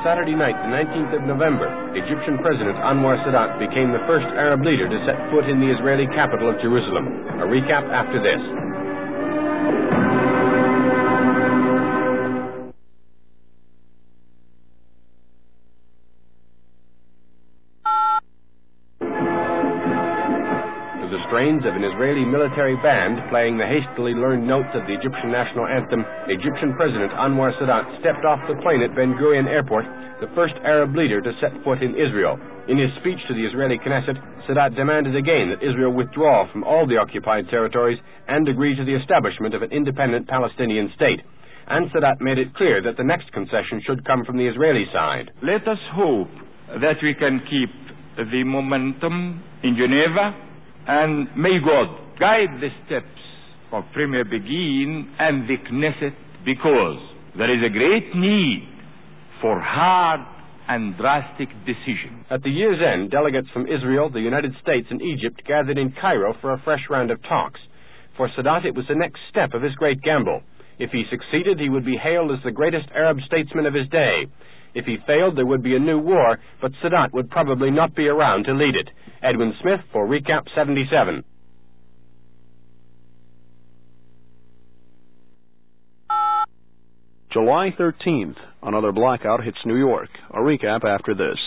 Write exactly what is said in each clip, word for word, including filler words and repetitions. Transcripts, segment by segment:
Saturday night, the nineteenth of November, Egyptian President Anwar Sadat became the first Arab leader to set foot in the Israeli capital of Jerusalem. A recap after this. Strains of an Israeli military band playing the hastily learned notes of the Egyptian national anthem, Egyptian President Anwar Sadat stepped off the plane at Ben Gurion Airport, the first Arab leader to set foot in Israel. In his speech to the Israeli Knesset, Sadat demanded again that Israel withdraw from all the occupied territories and agree to the establishment of an independent Palestinian state. And Sadat made it clear that the next concession should come from the Israeli side. Let us hope that we can keep the momentum in Geneva, and may God guide the steps of Premier Begin and the Knesset, because there is a great need for hard and drastic decisions. At the year's end, delegates from Israel, the United States, and Egypt gathered in Cairo for a fresh round of talks. For Sadat, it was the next step of his great gamble. If he succeeded, he would be hailed as the greatest Arab statesman of his day. If he failed, there would be a new war, but Sadat would probably not be around to lead it. Edwin Smith for Recap seventy-seven. July thirteenth, another blackout hits New York. A recap after this.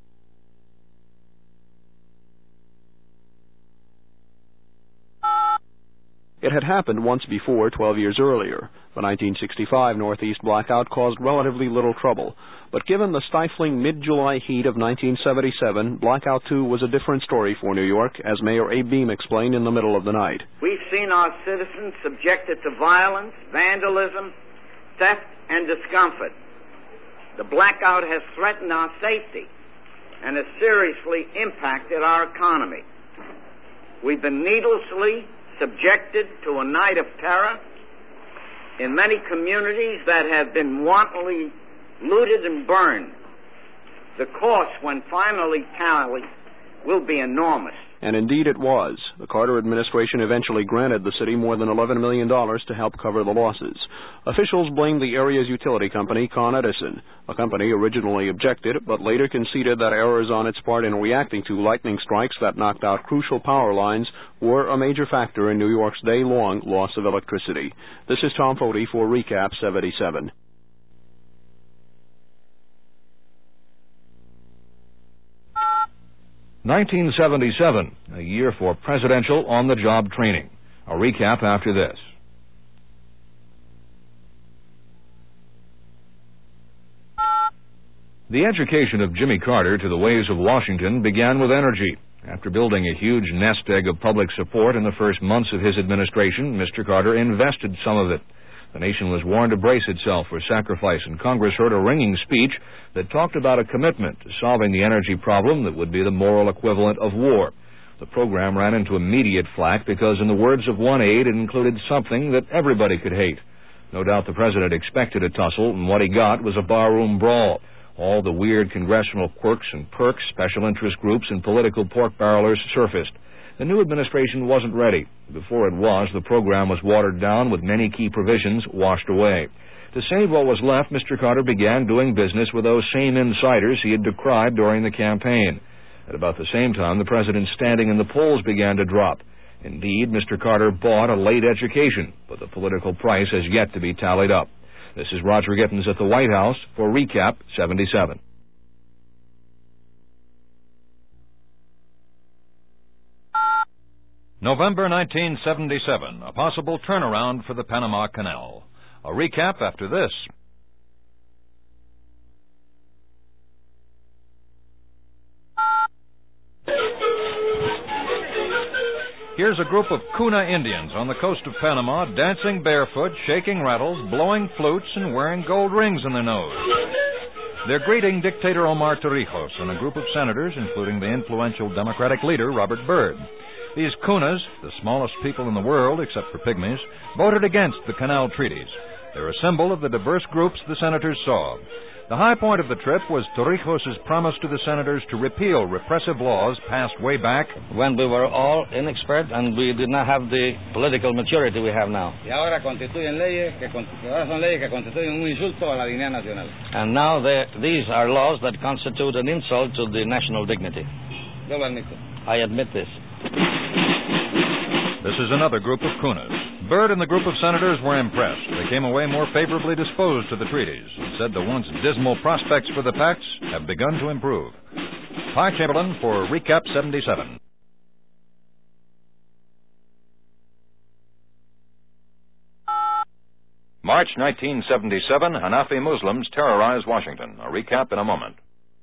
It had happened once before, twelve years earlier. The nineteen sixty-five Northeast blackout caused relatively little trouble. But given the stifling mid-July heat of nineteen seventy-seven, Blackout two was a different story for New York, as Mayor Abe Beame explained in the middle of the night. We've seen our citizens subjected to violence, vandalism, theft, and discomfort. The blackout has threatened our safety and has seriously impacted our economy. We've been needlessly subjected to a night of terror in many communities that have been wantonly looted and burned. The cost, when finally tallied, will be enormous. And indeed it was. The Carter administration eventually granted the city more than eleven million dollars to help cover the losses. Officials blamed the area's utility company, Con Edison. A company originally objected, but later conceded that errors on its part in reacting to lightning strikes that knocked out crucial power lines were a major factor in New York's day-long loss of electricity. This is Tom Foti for Recap seventy-seven. nineteen seventy-seven, a year for presidential on-the-job training. A recap after this. The education of Jimmy Carter to the ways of Washington began with energy. After building a huge nest egg of public support in the first months of his administration, Mister Carter invested some of it. The nation was warned to brace itself for sacrifice, and Congress heard a ringing speech that talked about a commitment to solving the energy problem that would be the moral equivalent of war. The program ran into immediate flack because, in the words of one aide, it included something that everybody could hate. No doubt the president expected a tussle, and what he got was a barroom brawl. All the weird congressional quirks and perks, special interest groups, and political pork-barrelers surfaced. The new administration wasn't ready. Before it was, the program was watered down with many key provisions washed away. To save what was left, Mister Carter began doing business with those same insiders he had decried during the campaign. At about the same time, the president's standing in the polls began to drop. Indeed, Mister Carter bought a late education, but the political price has yet to be tallied up. This is Roger Gittins at the White House for Recap seventy-seven. November nineteen seventy-seven, a possible turnaround for the Panama Canal. A recap after this. Here's a group of Kuna Indians on the coast of Panama dancing barefoot, shaking rattles, blowing flutes, and wearing gold rings in their nose. They're greeting Dictator Omar Torrijos and a group of senators, including the influential Democratic leader, Robert Byrd. These Kunas, the smallest people in the world except for pygmies, voted against the canal treaties. They're a symbol of the diverse groups the senators saw. The high point of the trip was Torrijos' promise to the senators to repeal repressive laws passed way back when we were all inexpert and we did not have the political maturity we have now. Y ahora constituyen leyes que ahora son leyes que constituyen un insulto a la dignidad nacional. And now these are laws that constitute an insult to the national dignity. Yo lo admito. I admit this. This is another group of Kunas. Byrd and the group of senators were impressed. They came away more favorably disposed to the treaties and said the once dismal prospects for the pacts have begun to improve. Pye Chamberlain for Recap seventy-seven. March nineteen seventy-seven, Hanafi Muslims terrorize Washington. A recap in a moment.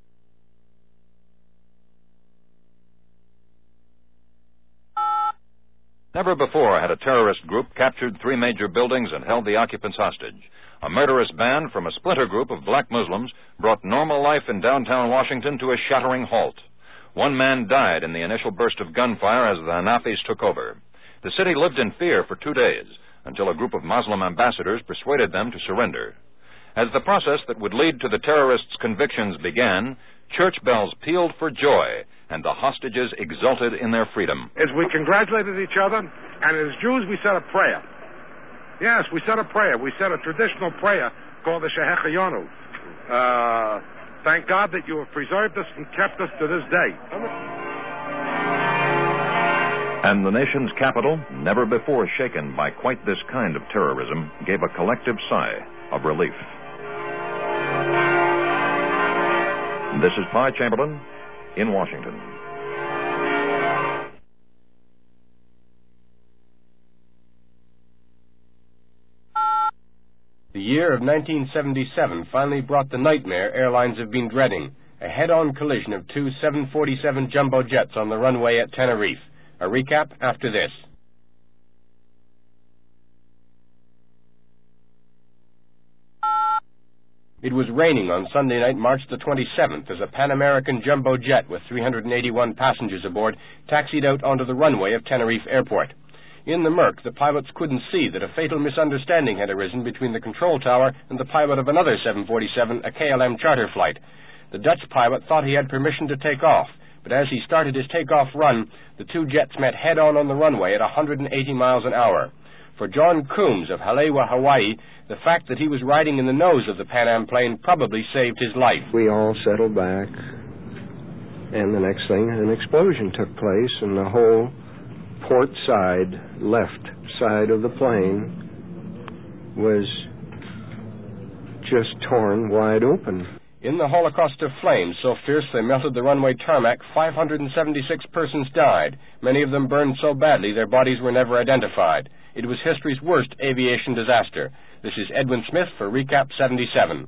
Never before had a terrorist group captured three major buildings and held the occupants hostage. A murderous band from a splinter group of black Muslims brought normal life in downtown Washington to a shattering halt. One man died in the initial burst of gunfire as the Hanafis took over. The city lived in fear for two days until a group of Muslim ambassadors persuaded them to surrender. As the process that would lead to the terrorists' convictions began, church bells pealed for joy, and the hostages exulted in their freedom. As we congratulated each other, and as Jews, we said a prayer. Yes, we said a prayer. We said a traditional prayer called the Shehecheyanu. Uh, thank God that you have preserved us and kept us to this day. And the nation's capital, never before shaken by quite this kind of terrorism, gave a collective sigh of relief. This is Pye Chamberlain in Washington. The year of nineteen seventy-seven finally brought the nightmare airlines have been dreading, a head-on collision of two seven forty-seven jumbo jets on the runway at Tenerife. A recap after this. It was raining on Sunday night, March the twenty-seventh, as a Pan American jumbo jet with three hundred eighty-one passengers aboard taxied out onto the runway of Tenerife Airport. In the murk, the pilots couldn't see that a fatal misunderstanding had arisen between the control tower and the pilot of another seven forty-seven, a K L M charter flight. The Dutch pilot thought he had permission to take off, but as he started his takeoff run, the two jets met head-on on the runway at one hundred eighty miles an hour. For John Coombs of Halewa, Hawaii, the fact that he was riding in the nose of the Pan Am plane probably saved his life. We all settled back, and the next thing, an explosion took place, and the whole port side, left side of the plane was just torn wide open. In the holocaust of flames, so fierce they melted the runway tarmac, five hundred seventy-six persons died. Many of them burned so badly their bodies were never identified. It was history's worst aviation disaster. This is Edwin Smith for Recap seventy-seven.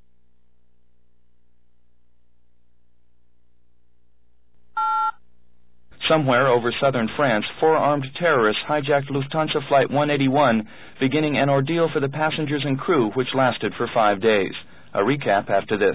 Somewhere over southern France, four armed terrorists hijacked Lufthansa Flight one eighty-one, beginning an ordeal for the passengers and crew which lasted for five days. A recap after this.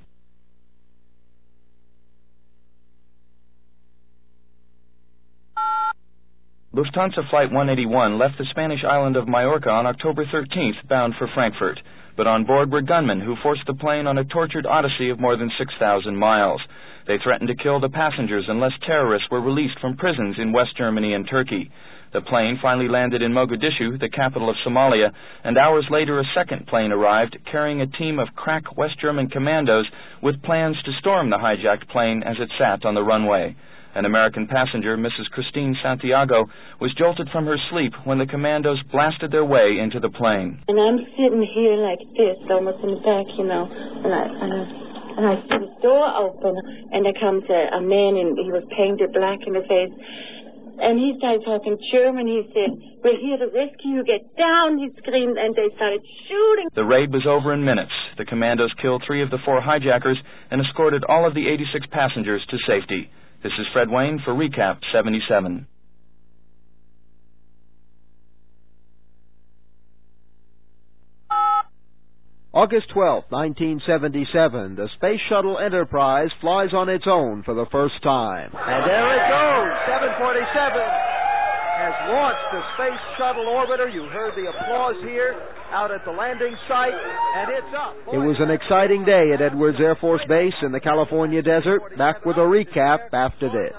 Lufthansa Flight one eighty-one left the Spanish island of Majorca on October thirteenth, bound for Frankfurt. But on board were gunmen who forced the plane on a tortured odyssey of more than six thousand miles. They threatened to kill the passengers unless terrorists were released from prisons in West Germany and Turkey. The plane finally landed in Mogadishu, the capital of Somalia, and hours later a second plane arrived carrying a team of crack West German commandos with plans to storm the hijacked plane as it sat on the runway. An American passenger, Missus Christine Santiago, was jolted from her sleep when the commandos blasted their way into the plane. And I'm sitting here like this, almost in the back, you know, and I, and I, and I see the door open, and there comes a, a man, and he was painted black in the face, and he started talking German. He said, "We're here to rescue you, get down," he screamed, and they started shooting. The raid was over in minutes. The commandos killed three of the four hijackers and escorted all of the eighty-six passengers to safety. This is Fred Wayne for Recap seventy-seven. August twelfth, nineteen seventy-seven, the Space Shuttle Enterprise flies on its own for the first time. And there it goes, seven forty-seven. has launched the Space Shuttle Orbiter. You heard the applause here out at the landing site, and it's up. It was an exciting day at Edwards Air Force Base in the California desert. Back with a recap after this.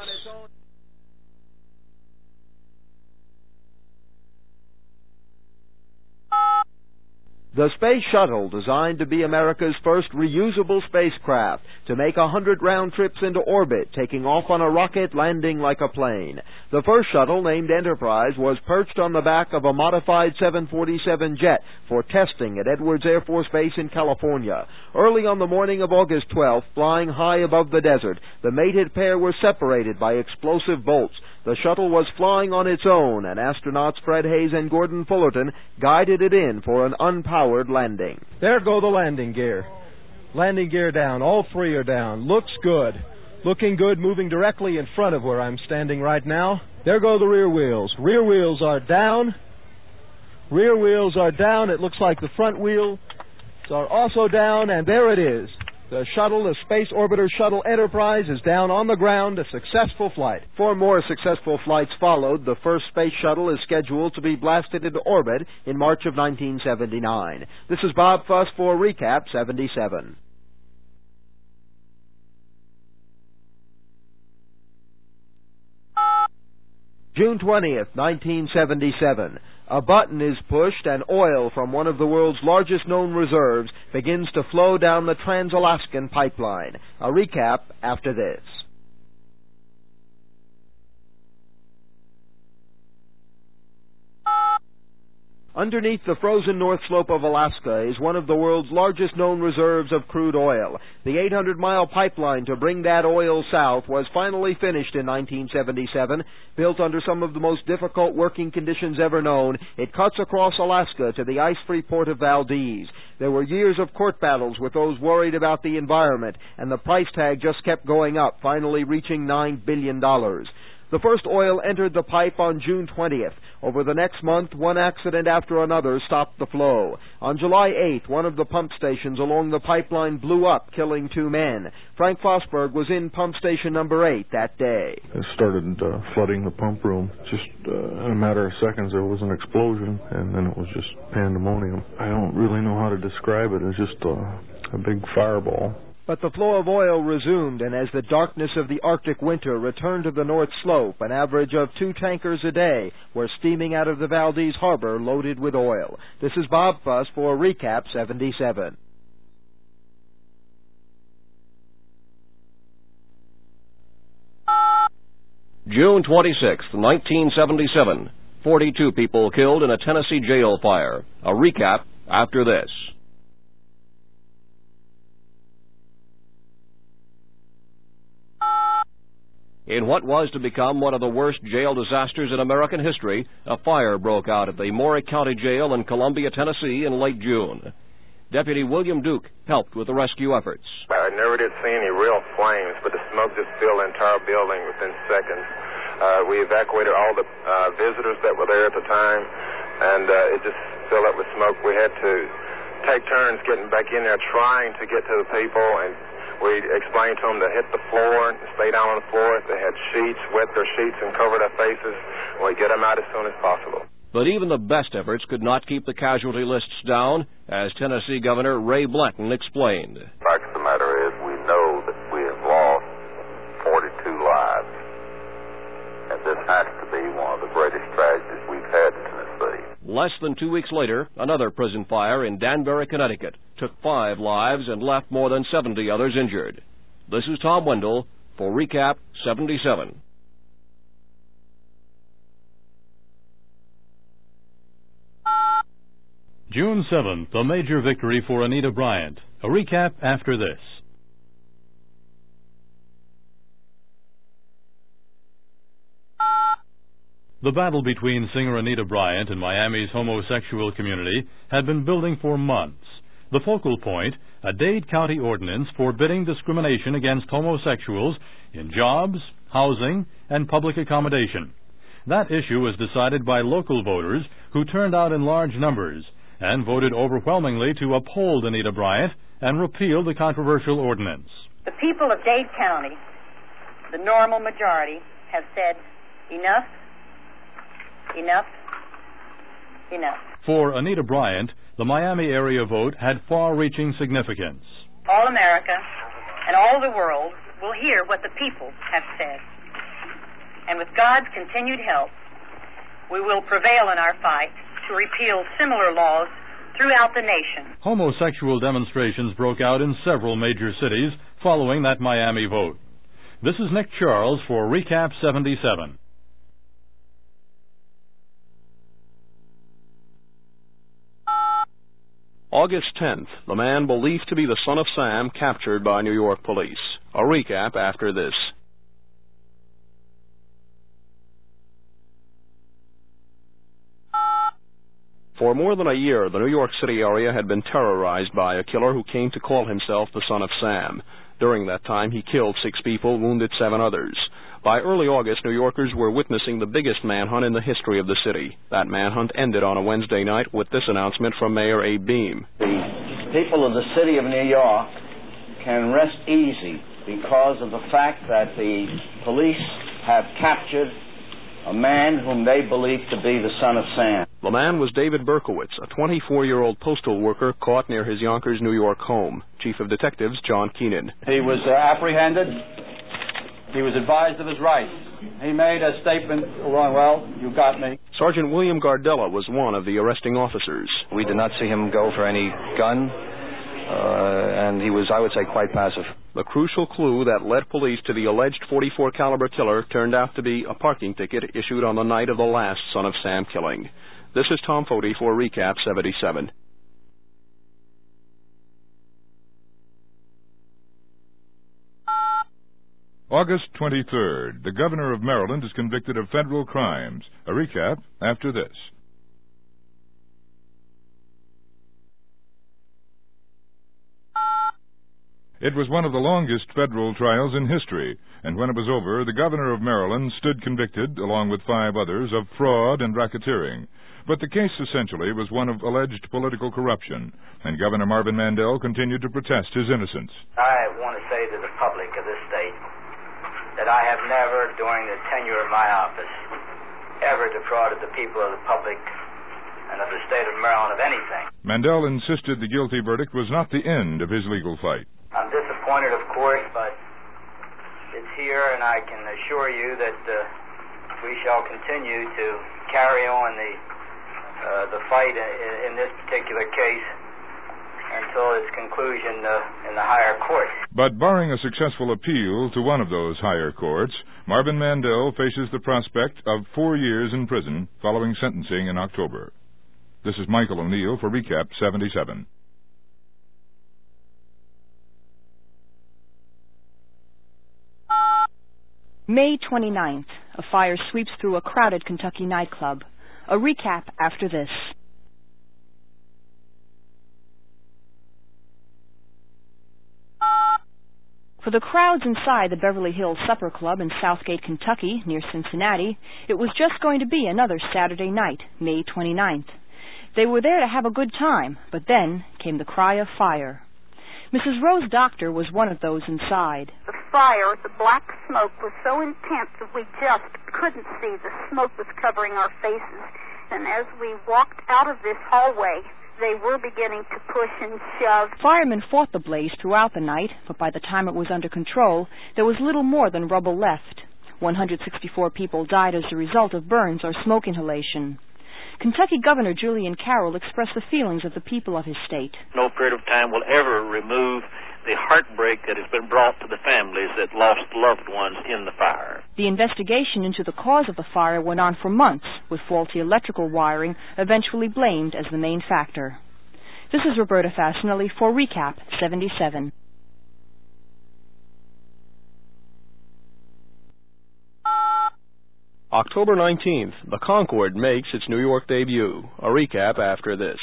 The Space Shuttle, designed to be America's first reusable spacecraft, to make a hundred round trips into orbit, taking off on a rocket, landing like a plane. The first shuttle, named Enterprise, was perched on the back of a modified seven forty-seven jet for testing at Edwards Air Force Base in California. Early on the morning of August twelfth, flying high above the desert, the mated pair were separated by explosive bolts. The shuttle was flying on its own, and astronauts Fred Hayes and Gordon Fullerton guided it in for an unpowered landing. There go the landing gear. Landing gear down. All three are down. Looks good. Looking good, moving directly in front of where I'm standing right now. There go the rear wheels. Rear wheels are down. Rear wheels are down. It looks like the front wheels are also down, and there it is. The shuttle, the Space Orbiter Shuttle Enterprise, is down on the ground, a successful flight. Four more successful flights followed. The first space shuttle is scheduled to be blasted into orbit in March of nineteen seventy-nine. This is Bob Fuss for Recap seventy-seven. June twentieth, nineteen seventy-seven. A button is pushed and oil from one of the world's largest known reserves begins to flow down the Trans-Alaskan Pipeline. A recap after this. Underneath the frozen north slope of Alaska is one of the world's largest known reserves of crude oil. The eight hundred mile pipeline to bring that oil south was finally finished in nineteen seventy-seven. Built under some of the most difficult working conditions ever known, it cuts across Alaska to the ice-free port of Valdez. There were years of court battles with those worried about the environment, and the price tag just kept going up, finally reaching nine billion dollars. The first oil entered the pipe on June twentieth. Over the next month, one accident after another stopped the flow. On July eighth, one of the pump stations along the pipeline blew up, killing two men. Frank Fosberg was in pump station number eight that day. It started uh, flooding the pump room. Just uh, in a matter of seconds, there was an explosion, and then it was just pandemonium. I don't really know how to describe it. It was just uh, a big fireball. But the flow of oil resumed, and as the darkness of the Arctic winter returned to the North Slope, an average of two tankers a day were steaming out of the Valdez harbor loaded with oil. This is Bob Fuss for Recap seventy-seven. June twenty-sixth, nineteen seventy-seven. forty-two people killed in a Tennessee jail fire. A recap after this. In what was to become one of the worst jail disasters in American history, a fire broke out at the Maury County Jail in Columbia, Tennessee in late June. Deputy William Duke helped with the rescue efforts. I never did see any real flames, but the smoke just filled the entire building within seconds. Uh, we evacuated all the uh, visitors that were there at the time, and uh, it just filled up with smoke. We had to take turns getting back in there trying to get to the people, and we explained to them to hit the floor, stay down on the floor. If they had sheets, wet their sheets and cover their faces. We'd get them out as soon as possible. But even the best efforts could not keep the casualty lists down, as Tennessee Governor Ray Blanton explained. The fact of the matter is we know that we have lost forty-two lives, and this has to be one of the greatest tragedies we've had in Tennessee. Less than two weeks later, another prison fire in Danbury, Connecticut, took five lives and left more than seventy others injured. This is Tom Wendell for Recap seventy-seven. June seventh, a major victory for Anita Bryant. A recap after this. The battle between singer Anita Bryant and Miami's homosexual community had been building for months. The focal point, a Dade County ordinance forbidding discrimination against homosexuals in jobs, housing, and public accommodation. That issue was decided by local voters who turned out in large numbers and voted overwhelmingly to uphold Anita Bryant and repeal the controversial ordinance. The people of Dade County, the normal majority, have said enough Enough? Enough. For Anita Bryant, the Miami area vote had far-reaching significance. All America and all the world will hear what the people have said. And with God's continued help, we will prevail in our fight to repeal similar laws throughout the nation. Homosexual demonstrations broke out in several major cities following that Miami vote. This is Nick Charles for Recap seventy-seven. August tenth, the man believed to be the son of Sam captured by New York police. A recap after this. For more than a year, the New York City area had been terrorized by a killer who came to call himself the son of Sam. During that time, he killed six people, wounded seven others. By early August, New Yorkers were witnessing the biggest manhunt in the history of the city. That manhunt ended on a Wednesday night with this announcement from Mayor Abe Beame. The people of the city of New York can rest easy because of the fact that the police have captured a man whom they believe to be the son of Sam. The man was David Berkowitz, a twenty-four-year-old postal worker caught near his Yonkers, New York home. Chief of Detectives John Keenan. He was uh, apprehended. He was advised of his rights. He made a statement, well, you got me. Sergeant William Gardella was one of the arresting officers. We did not see him go for any gun, uh, and he was, I would say, quite passive. The crucial clue that led police to the alleged forty-four caliber killer turned out to be a parking ticket issued on the night of the last Son of Sam killing. This is Tom Foti for Recap seventy-seven. August twenty-third. The governor of Maryland is convicted of federal crimes. A recap after this. It was one of the longest federal trials in history, and when it was over, the governor of Maryland stood convicted, along with five others, of fraud and racketeering. But the case essentially was one of alleged political corruption, and Governor Marvin Mandel continued to protest his innocence. I want to say to the public of this state that I have never, during the tenure of my office, ever defrauded the people of the public and of the state of Maryland of anything. Mandel insisted the guilty verdict was not the end of his legal fight. I'm disappointed, of course, but it's here, and I can assure you that uh, we shall continue to carry on the uh, the fight in, in this particular case until its conclusion uh, in the higher court. But barring a successful appeal to one of those higher courts, Marvin Mandel faces the prospect of four years in prison following sentencing in October. This is Michael O'Neill for Recap seventy-seven. May twenty-ninth, a fire sweeps through a crowded Kentucky nightclub. A recap after this. For the crowds inside the Beverly Hills Supper Club in Southgate, Kentucky, near Cincinnati, it was just going to be another Saturday night, May twenty-ninth. They were there to have a good time, but then came the cry of fire. Missus Rose Doctor was one of those inside. The fire, the black smoke, was so intense that we just couldn't see. The smoke was covering our faces. And as we walked out of this hallway, they were beginning to push and shove. Firemen fought the blaze throughout the night, but by the time it was under control, there was little more than rubble left. one hundred sixty-four people died as a result of burns or smoke inhalation. Kentucky Governor Julian Carroll expressed the feelings of the people of his state. No period of time will ever remove the heartbreak that has been brought to the families that lost loved ones in the fire. The investigation into the cause of the fire went on for months, with faulty electrical wiring eventually blamed as the main factor. This is Roberta Fasinelli for Recap seventy-seven. October nineteenth, the Concorde makes its New York debut. A recap after this.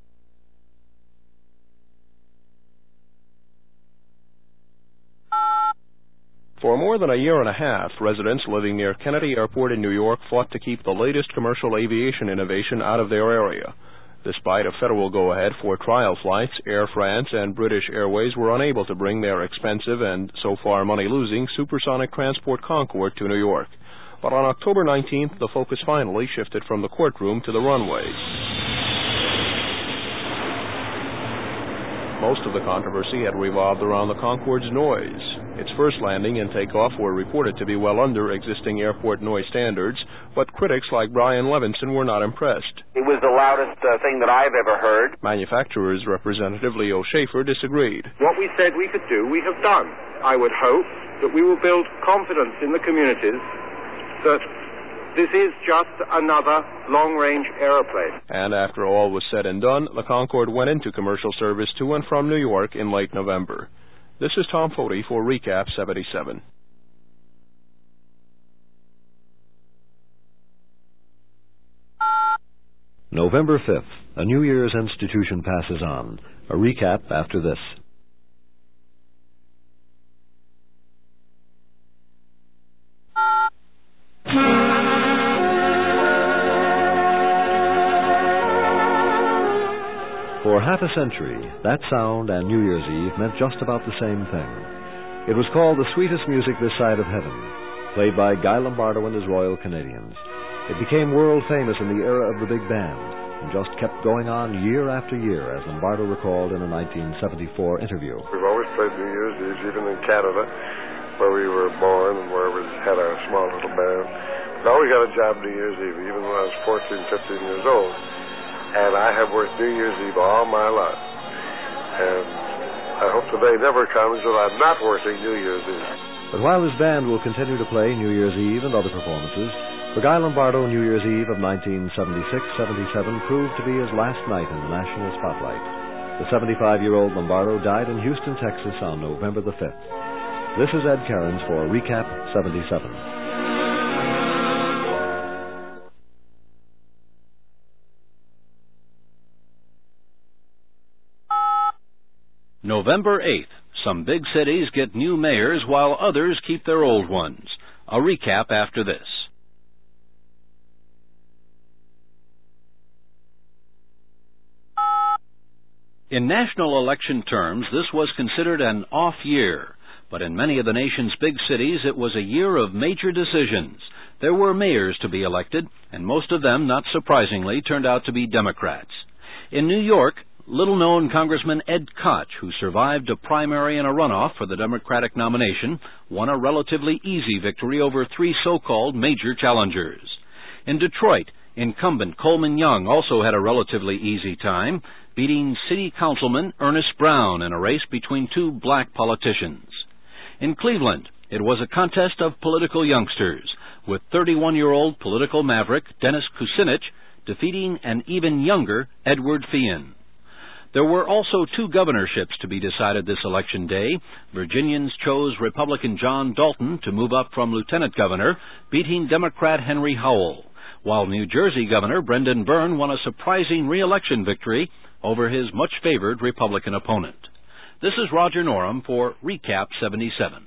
For more than a year and a half, residents living near Kennedy Airport in New York fought to keep the latest commercial aviation innovation out of their area. Despite a federal go-ahead for trial flights, Air France and British Airways were unable to bring their expensive and so far money-losing supersonic transport Concorde to New York. But on October nineteenth, the focus finally shifted from the courtroom to the runway. Most of the controversy had revolved around the Concorde's noise. Its first landing and takeoff were reported to be well under existing airport noise standards, but critics like Brian Levinson were not impressed. It was the loudest uh, thing that I've ever heard. Manufacturer's representative Leo Schaefer disagreed. What we said we could do, we have done. I would hope that we will build confidence in the communities that this is just another long-range aeroplane. And after all was said and done, the Concorde went into commercial service to and from New York in late November. This is Tom Foti for Recap seventy-seven. November fifth, a New Year's institution passes on. A recap after this. For half a century, that sound and New Year's Eve meant just about the same thing. It was called the sweetest music this side of heaven, played by Guy Lombardo and his Royal Canadians. It became world famous in the era of the big band, and just kept going on year after year, as Lombardo recalled in a nineteen seventy-four interview. We've always played New Year's Eve, even in Canada, where we were born and where we had our small little band. But I always got a job New Year's Eve, even when I was fourteen, fifteen years old. And I have worked New Year's Eve all my life. And I hope the day never comes that I'm not working New Year's Eve. But while his band will continue to play New Year's Eve and other performances, for Guy Lombardo, New Year's Eve of nineteen seventy-six seventy-seven proved to be his last night in the national spotlight. The seventy-five-year-old Lombardo died in Houston, Texas on November the fifth. This is Ed Cairns for Recap seventy-seven. November eighth. Some big cities get new mayors while others keep their old ones. A recap after this. In national election terms, this was considered an off year. But in many of the nation's big cities, it was a year of major decisions. There were mayors to be elected, and most of them, not surprisingly, turned out to be Democrats. In New York, little-known Congressman Ed Koch, who survived a primary and a runoff for the Democratic nomination, won a relatively easy victory over three so-called major challengers. In Detroit, incumbent Coleman Young also had a relatively easy time, beating City Councilman Ernest Brown in a race between two black politicians. In Cleveland, it was a contest of political youngsters, with thirty-one-year-old political maverick Dennis Kucinich defeating an even younger Edward Feehan. There were also two governorships to be decided this election day. Virginians chose Republican John Dalton to move up from lieutenant governor, beating Democrat Henry Howell, while New Jersey Governor Brendan Byrne won a surprising re-election victory over his much-favored Republican opponent. This is Roger Norham for Recap seventy-seven.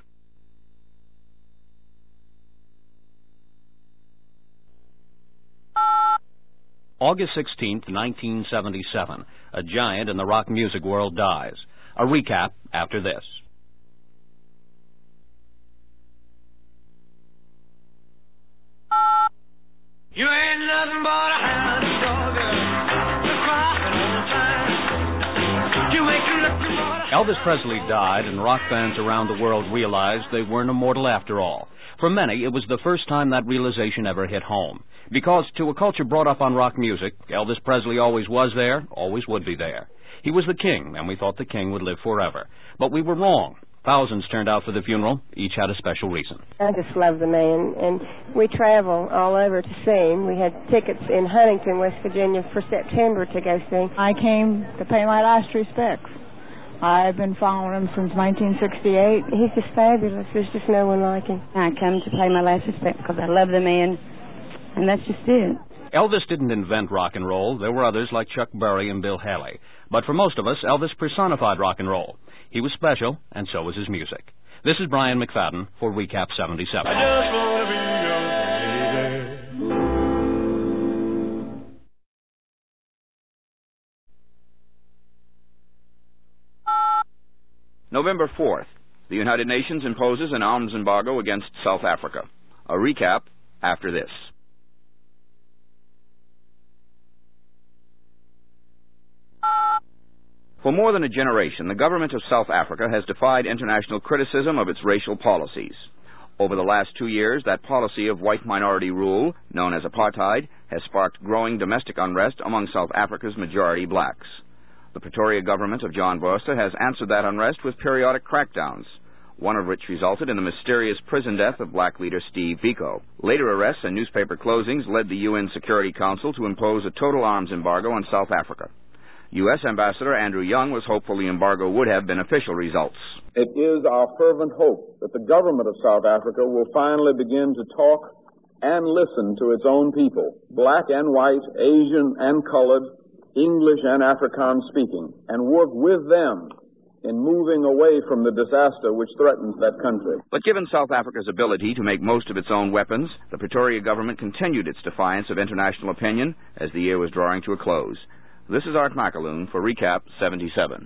August sixteenth, nineteen seventy-seven. A giant in the rock music world dies. A recap after this. You ain't nothing but a hound dog, just crying all the time. You make you look more. Elvis Presley died, and rock fans around the world realized they weren't immortal after all. For many, it was the first time that realization ever hit home. Because to a culture brought up on rock music, Elvis Presley always was there, always would be there. He was the king, and we thought the king would live forever. But we were wrong. Thousands turned out for the funeral. Each had a special reason. I just love the man, and we travel all over to see him. We had tickets in Huntington, West Virginia for September to go see him. I came to pay my last respects. I've been following him since nineteen sixty-eight. He's just fabulous. There's just no one like him. I come to pay my last respect because I love the man, and that's just it. Elvis didn't invent rock and roll. There were others like Chuck Berry and Bill Haley. But for most of us, Elvis personified rock and roll. He was special, and so was his music. This is Brian McFadden for Recap seventy-seven. I just want to be your baby. November fourth. The United Nations imposes an arms embargo against South Africa. A recap after this. For more than a generation, the government of South Africa has defied international criticism of its racial policies. Over the last two years, that policy of white minority rule, known as apartheid, has sparked growing domestic unrest among South Africa's majority blacks. The Pretoria government of John Vorster has answered that unrest with periodic crackdowns, one of which resulted in the mysterious prison death of black leader Steve Biko. Later arrests and newspaper closings led the U N Security Council to impose a total arms embargo on South Africa. U S Ambassador Andrew Young was hopeful the embargo would have beneficial results. It is our fervent hope that the government of South Africa will finally begin to talk and listen to its own people, black and white, Asian and colored, English and Afrikaans speaking, and work with them in moving away from the disaster which threatens that country. But given South Africa's ability to make most of its own weapons, the Pretoria government continued its defiance of international opinion as the year was drawing to a close. This is Art McAloon for Recap seventy-seven.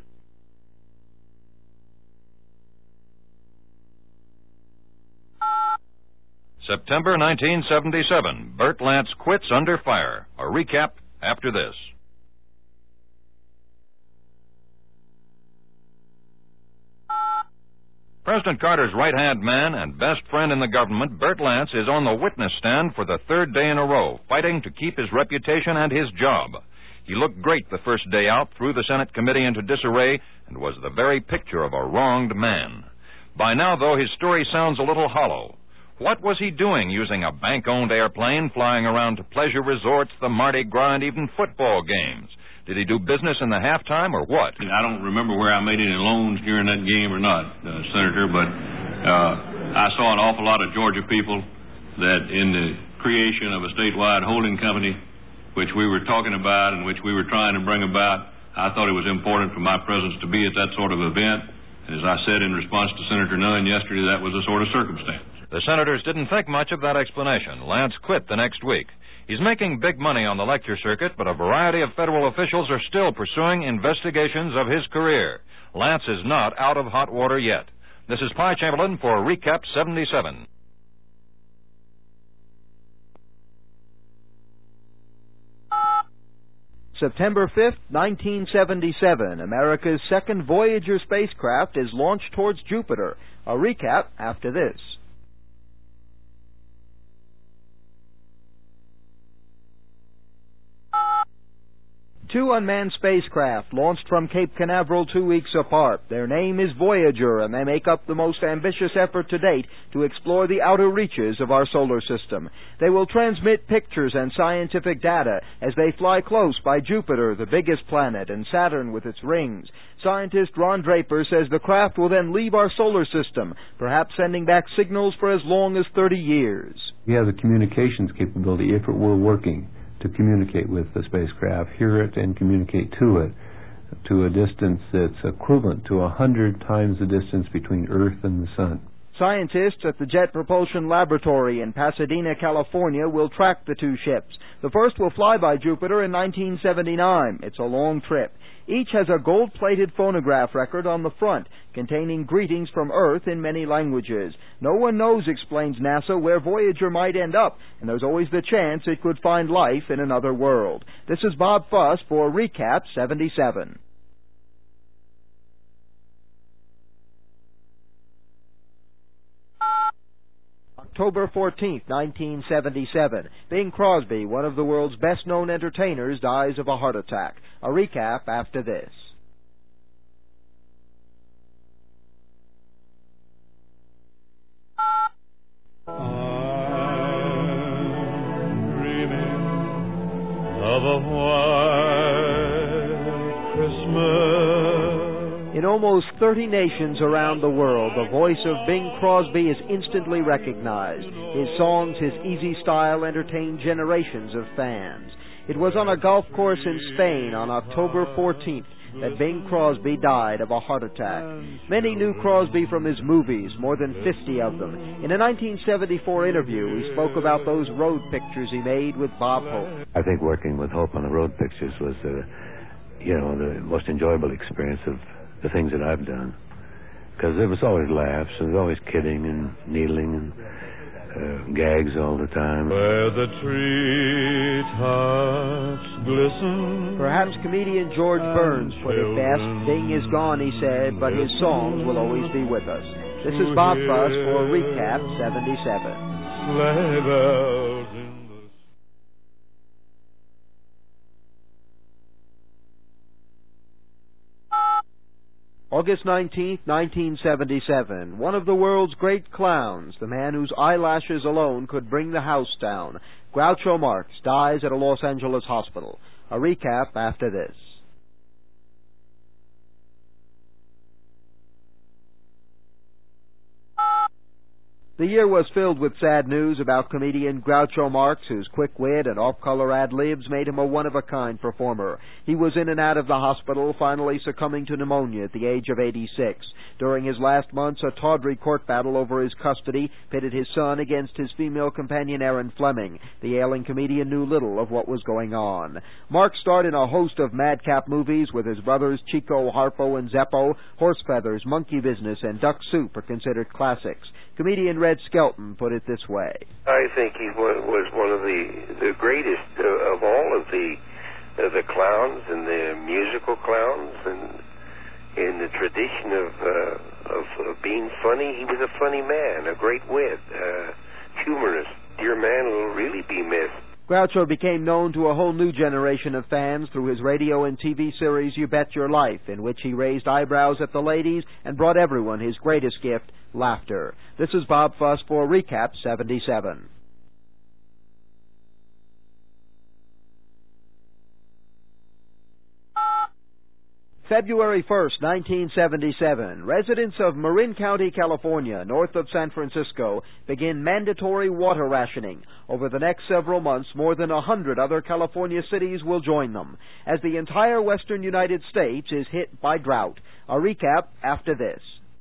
September nineteen seventy-seven. Bert Lance quits under fire. A recap after this. President Carter's right-hand man and best friend in the government, Bert Lance, is on the witness stand for the third day in a row, fighting to keep his reputation and his job. He looked great the first day out, threw the Senate committee into disarray, and was the very picture of a wronged man. By now, though, his story sounds a little hollow. What was he doing using a bank-owned airplane, flying around to pleasure resorts, the Mardi Gras, and even football games? Did he do business in the halftime, or what? I don't remember where I made any loans during that game or not, uh, Senator, but uh, I saw an awful lot of Georgia people that in the creation of a statewide holding company, which we were talking about and which we were trying to bring about, I thought it was important for my presence to be at that sort of event. And as I said in response to Senator Nunn yesterday, that was a sort of circumstance. The senators didn't think much of that explanation. Lance quit the next week. He's making big money on the lecture circuit, but a variety of federal officials are still pursuing investigations of his career. Lance is not out of hot water yet. This is Pye Chamberlain for Recap seventy-seven. September fifth, nineteen seventy-seven, America's second Voyager spacecraft is launched towards Jupiter. A recap after this. Two unmanned spacecraft launched from Cape Canaveral two weeks apart. Their name is Voyager, and they make up the most ambitious effort to date to explore the outer reaches of our solar system. They will transmit pictures and scientific data as they fly close by Jupiter, the biggest planet, and Saturn with its rings. Scientist Ron Draper says the craft will then leave our solar system, perhaps sending back signals for as long as thirty years. We have the communications capability, if it were working, to communicate with the spacecraft, hear it, and communicate to it to a distance that's equivalent to a hundred times the distance between Earth and the Sun. Scientists at the Jet Propulsion Laboratory in Pasadena, California, will track the two ships. The first will fly by Jupiter in nineteen seventy-nine. It's a long trip. Each has a gold-plated phonograph record on the front, containing greetings from Earth in many languages. No one knows, explains NASA, where Voyager might end up, and there's always the chance it could find life in another world. This is Bob Fuss for Recap seventy-seven. October fourteenth, nineteen seventy-seven. Bing Crosby, one of the world's best-known entertainers, dies of a heart attack. A recap after this. I'm dreaming of a white Christmas. In almost thirty nations around the world, the voice of Bing Crosby is instantly recognized. His songs, his easy style, entertained generations of fans. It was on a golf course in Spain on October fourteenth that Bing Crosby died of a heart attack. Many knew Crosby from his movies, more than fifty of them. In a nineteen seventy-four interview, he spoke about those road pictures he made with Bob Hope. I think working with Hope on the road pictures was, uh, you know, the most enjoyable experience of the things that I've done, because there was always laughs, and there was always kidding and needling, and uh, gags all the time. Where the treetops glisten. Perhaps comedian George Burns put it best. Bing is gone, he said, but his songs will always be with us. This is Bob Fuss for Recap seventy-seven. Sleigh bells in August nineteenth, nineteen seventy-seven. One of the world's great clowns, the man whose eyelashes alone could bring the house down, Groucho Marx, dies at a Los Angeles hospital. A recap after this. The year was filled with sad news about comedian Groucho Marx, whose quick wit and off-color ad-libs made him a one-of-a-kind performer. He was in and out of the hospital, finally succumbing to pneumonia at the age of eighty-six. During his last months, a tawdry court battle over his custody pitted his son against his female companion Erin Fleming. The ailing comedian knew little of what was going on. Marx starred in a host of madcap movies with his brothers Chico, Harpo, and Zeppo. Horse Feathers, Monkey Business, and Duck Soup are considered classics. Comedian Red Skelton put it this way. I think he was one of the the greatest uh, of all of the uh, the clowns and the musical clowns, and in the tradition of, uh, of of being funny, he was a funny man, a great wit, uh, humorous. Dear man will really be missed. Groucho became known to a whole new generation of fans through his radio and T V series You Bet Your Life, in which he raised eyebrows at the ladies and brought everyone his greatest gift, laughter. This is Bob Fuss for Recap seventy-seven. February first, nineteen seventy-seven, residents of Marin County, California, north of San Francisco, begin mandatory water rationing. Over the next several months, more than a hundred other California cities will join them, as the entire western United States is hit by drought. A recap after this.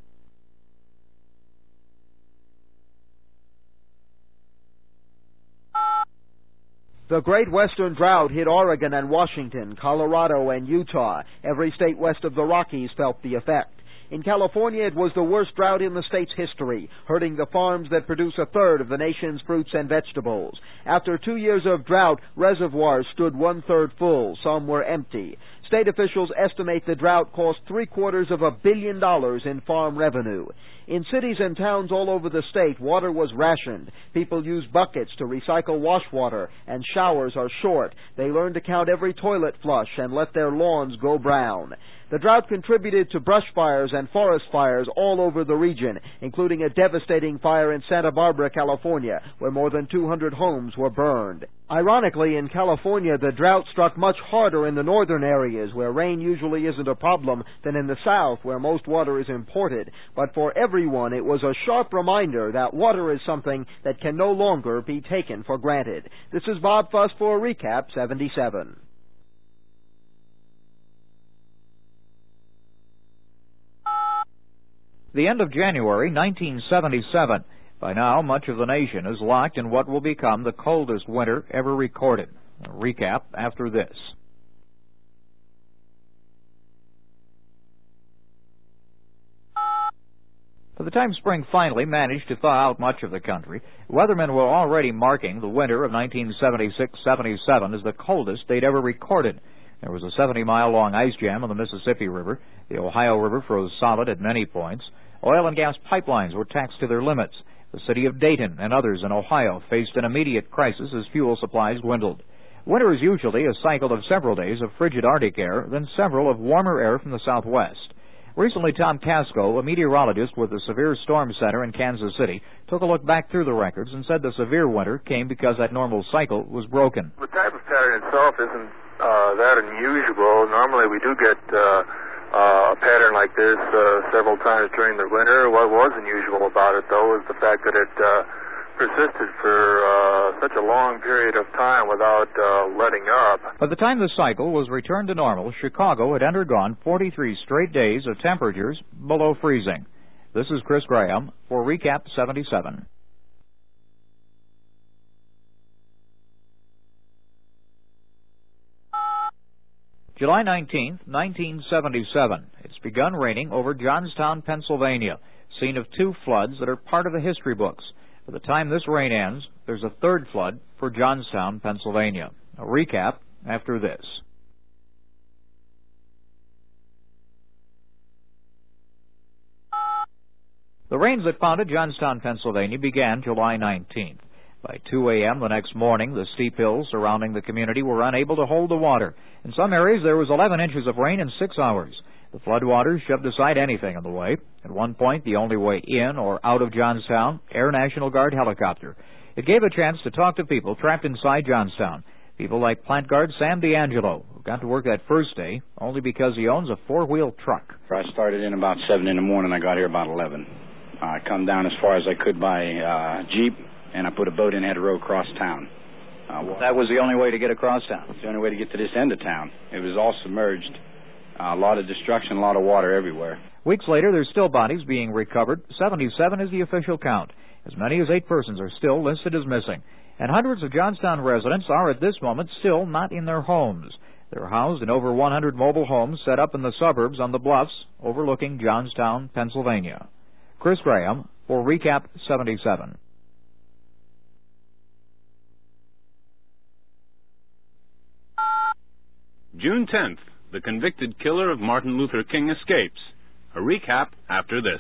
The Great Western Drought hit Oregon and Washington, Colorado and Utah. Every state west of the Rockies felt the effect. In California, it was the worst drought in the state's history, hurting the farms that produce a third of the nation's fruits and vegetables. After two years of drought, reservoirs stood one-third full. Some were empty. State officials estimate the drought cost three-quarters of a billion dollars in farm revenue. In cities and towns all over the state, water was rationed. People used buckets to recycle wash water, and showers are short. They learned to count every toilet flush and let their lawns go brown. The drought contributed to brush fires and forest fires all over the region, including a devastating fire in Santa Barbara, California, where more than two hundred homes were burned. Ironically, in California, the drought struck much harder in the northern areas, where rain usually isn't a problem, than in the south, where most water is imported. But for everyone, it was a sharp reminder that water is something that can no longer be taken for granted. This is Bob Fuss for Recap seventy-seven. The end of January nineteen seventy-seven. By now, much of the nation is locked in what will become the coldest winter ever recorded. A recap after this. By the time spring finally managed to thaw out much of the country, weathermen were already marking the winter of nineteen seventy-six seventy-seven as the coldest they'd ever recorded. There was a seventy-mile-long ice jam on the Mississippi River. The Ohio River froze solid at many points. Oil and gas pipelines were taxed to their limits. The city of Dayton and others in Ohio faced an immediate crisis as fuel supplies dwindled. Winter is usually a cycle of several days of frigid Arctic air, then several of warmer air from the southwest. Recently, Tom Casco, a meteorologist with the Severe Storm Center in Kansas City, took a look back through the records and said the severe winter came because that normal cycle was broken. The type of pattern itself isn't uh, that unusual. Normally we do get uh, uh, a pattern like this uh, several times during the winter. What was unusual about it, though, is the fact that it uh, persisted for uh, such a long period of time without uh, letting up. By the time the cycle was returned to normal, Chicago had undergone forty-three straight days of temperatures below freezing. This is Chris Graham for Recap seventy-seven. July nineteenth, nineteen seventy-seven. It's begun raining over Johnstown, Pennsylvania, scene of two floods that are part of the history books. By the time this rain ends, there's a third flood for Johnstown, Pennsylvania. A recap after this. The rains that pounded Johnstown, Pennsylvania began July nineteenth. By two a.m. the next morning, the steep hills surrounding the community were unable to hold the water. In some areas, there was eleven inches of rain in six hours. The floodwaters shoved aside anything in the way. At one point, the only way in or out of Johnstown, Air National Guard helicopter. It gave a chance to talk to people trapped inside Johnstown. People like plant guard Sam D'Angelo, who got to work that first day only because he owns a four-wheel truck. I started in about seven in the morning. I got here about eleven. I come down as far as I could by uh, Jeep, and I put a boat in, had to row across town. Uh, well, that was the only way to get across town? It's the only way to get to this end of town. It was all submerged. Uh, a lot of destruction, a lot of water everywhere. Weeks later, there's still bodies being recovered. seventy-seven is the official count. As many as eight persons are still listed as missing. And hundreds of Johnstown residents are at this moment still not in their homes. They're housed in over one hundred mobile homes set up in the suburbs on the bluffs overlooking Johnstown, Pennsylvania. Chris Graham for Recap seventy-seven. June tenth, the convicted killer of Martin Luther King escapes. A recap after this.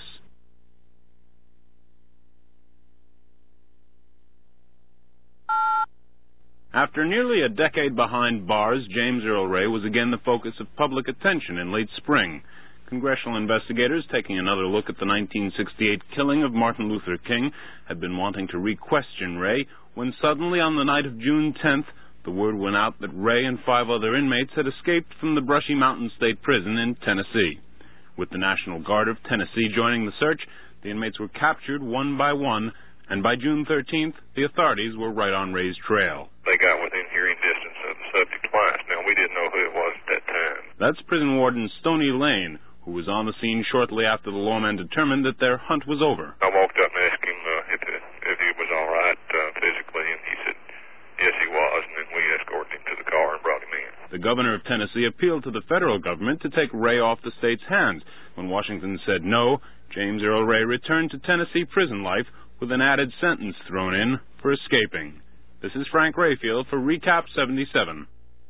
After nearly a decade behind bars, James Earl Ray was again the focus of public attention in late spring. Congressional investigators, taking another look at the nineteen sixty-eight killing of Martin Luther King, had been wanting to re-question Ray when suddenly on the night of June tenth, the word went out that Ray and five other inmates had escaped from the Brushy Mountain State Prison in Tennessee. With the National Guard of Tennessee joining the search, the inmates were captured one by one, and by June thirteenth, the authorities were right on Ray's trail. They got within hearing distance of the subject twice. Now, we didn't know who it was at that time. That's prison warden Stoney Lane, who was on the scene shortly after the lawmen determined that their hunt was over. I walked up and asked him uh, if, it, if he was all right uh, physically, and he said yes, he was, and then we escorted him to the car and brought him in. The governor of Tennessee appealed to the federal government to take Ray off the state's hands. When Washington said no, James Earl Ray returned to Tennessee prison life with an added sentence thrown in for escaping. This is Frank Rayfield for Recap seventy-seven.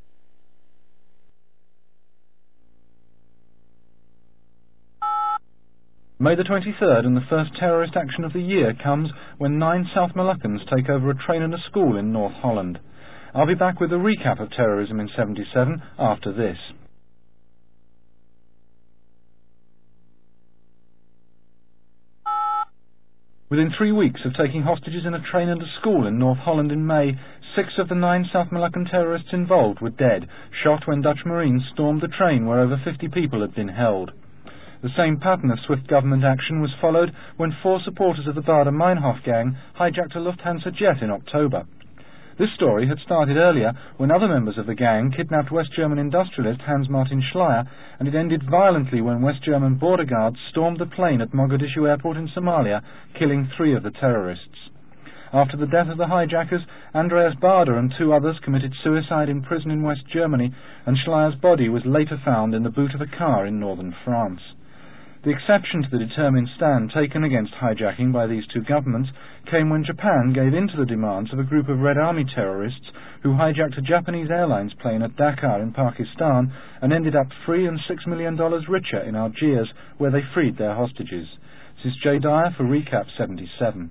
May the twenty-third and the first terrorist action of the year comes when nine South Moluccans take over a train and a school in North Holland. I'll be back with a recap of terrorism in seventy-seven after this. Within three weeks of taking hostages in a train and a school in North Holland in May, six of the nine South Moluccan terrorists involved were dead, shot when Dutch Marines stormed the train where over fifty people had been held. The same pattern of swift government action was followed when four supporters of the Baader-Meinhof gang hijacked a Lufthansa jet in October. This story had started earlier when other members of the gang kidnapped West German industrialist Hans-Martin Schleyer, and it ended violently when West German border guards stormed the plane at Mogadishu airport in Somalia, killing three of the terrorists. After the death of the hijackers, Andreas Baader and two others committed suicide in prison in West Germany, and Schleyer's body was later found in the boot of a car in northern France. The exception to the determined stand taken against hijacking by these two governments came when Japan gave in to the demands of a group of Red Army terrorists who hijacked a Japanese Airlines plane at Dakar in Pakistan and ended up three and six million dollars richer in Algiers, where they freed their hostages. This is Jay Dyer for Recap seventy-seven.